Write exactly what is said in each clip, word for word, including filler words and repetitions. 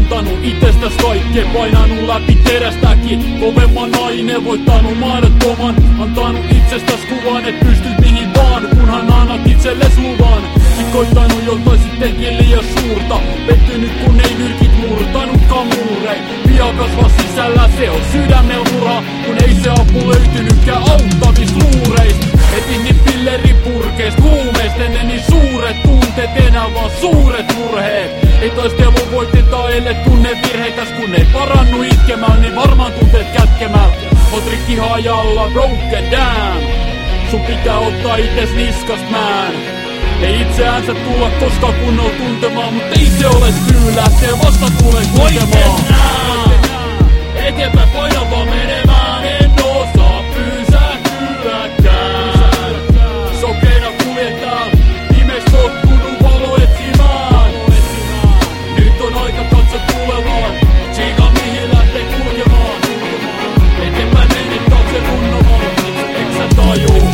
antanut itsestäs kaikkeen, painanut läpi terästäkin. Kovemman nainen, voittanut mahdottoman, antanut itsestäs kuvan, et pystyt mihin vaan, kunhan annat itselles luvan. Sit koittanut jotain sittenkin liian suurta, pettynyt kun ei nyrkit murtanutkaan muurein. Viha kasvaa sisällä, se on sydämel mura, kun ei se apu löytynytkään auttavis luureista. Etin niin pilleripurkeista, huumeista, ennen niin suuret tunteet, enää vaan suuret murheet. Ei taistelu voiteta, ellei tunne virheitäs, kun ei parannu itkemään, niin varmaan tunteet kätkemään. Oot rikki hajalla, broken down. Sun pitää ottaa ites niskast mään. Ei itseänsä tulla koskaan kunnolla tuntemaan, mut ei se ole syy lähtee vasta tulen kulkemaan. Eteenpäin paina vaan menemään, en osaa pysähtyäkään. Sokeina kuljetaan, viimeis tottunut valo etsimään. Nyt on aika katso tulevaan, tsiika mihin lähtee kulkemaan. Eteenpäin mene taakse runnomaan, eks sä tajuu?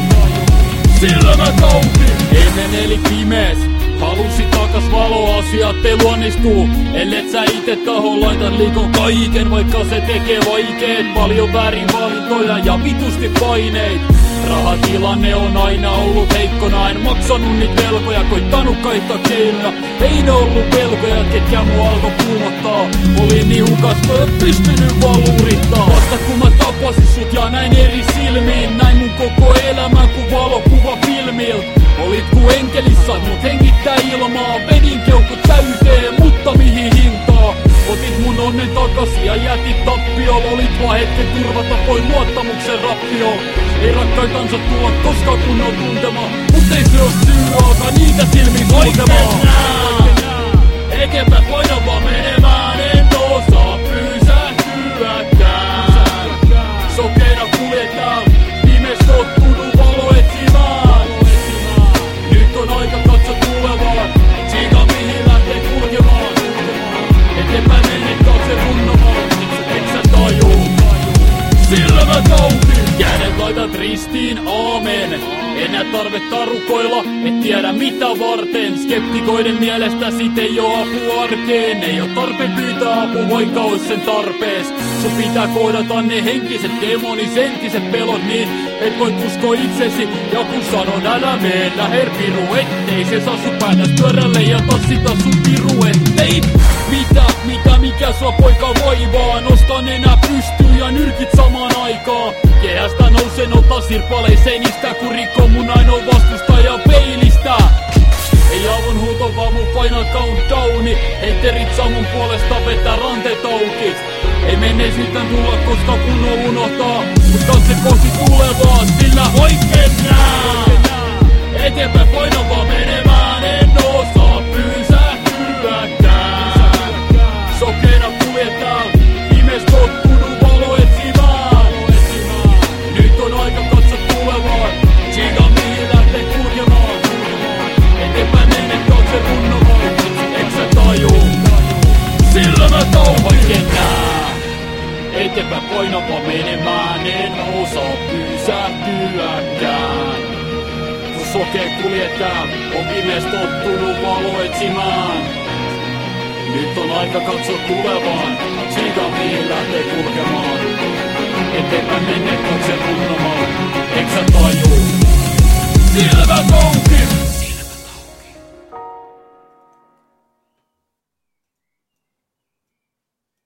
Silmät auki! Ennen eli pimees, halusi takas valo, asiat ei luonnistuu. Ellet sä ite taho laitan liikon kaiken, vaikka se tekee vaikeet. Paljon väärin valintoja ja vitusti paineet. Rahatilanne on aina ollut heikkona, en maksanut niitä velkoja, koittanut kaihtaa keinoja. Ei ne ollut velkoja, ketkä mua alkoi kuumottaa. Olin niin hukas, mä en pystynyt vaan luurittaa. Vasta kun mä tapasin sut ja näin eri silmiin, näin mun koko elämän ku valokuva filmiltä. Olit ku enkelissä, mut hengittää ilmaa. Vedin keukut täyteen, mutta mihin hintaa? Otit mun onnen takaisin ja jätit tappioon. Olit vaan hetken turvata pois luottamuksen rappioon. Ei rakkaitansa tulla koskaan kunnon tuntemaan, mut ei se oo syy alkaa niitä silmiin sulkemaan. Eteenpäin paina vaan menemään, en osaa pysähtyäkään. Sokeina kuljetaan, viimeis tottunut valo etsimään. Nyt on aika katso tulevaan, tsiika mihin lähtee kulkemaan. Eteenpäin mene taakse runnomaan, eks sä tajuu? Silmät auki! Kädet laitat ristiin, aamen. Enää tarvetta rukoilla, et tiedä mitä varten. Skeptikoiden mielestä sit ei oo apu arkeen. Ei oo tarpeen pyytää apu, vaikka ois sen tarpees. Sun pitää kohdata ne henkiset demonis, entiset pelot niin, et voit usko itsesi. Ja kun sanon älä mene, läher piru, ettei se saa sun päätäs pyörälle ja tassita sun piruettein. Mitä, mitä, mikä sua poika vaivaa? Nostan enää pystyy ja nyrkit samaan aikaan. Kehästä nousen, ota sirpalei seinistä, kun rikko mun ainoa vastustaja peilistä. Ei avun huuto vaan mun final countdowni. Heitterit saa mun puolesta vetää ranteet auki. Ei menneisyyttä tulla koska kunnon unohtaa, mut katse kohti tulevaa, sillä oikein nää. Eteenpäin paina vaan menemään, en osaa pysähtyäkään. Sokeina kuljetaan, viimeis tottunut valo etsimään. Nyt on aika katso tulevaan, tsiika mihin lähtee kulkemaan. Eteenpäin mene taakse runnomaan, eks sä tajuu? Silmät auki! Eteenpäin paina vaan menemään, en osaa pysähtyäkään. Kun sokeen kuljetaan, on viimeis tottunut valo etsimään. Nyt on aika katso tulevaan, tsiika mihin lähtee kulkemaan. Eteenpäin mene taakse runnomaan.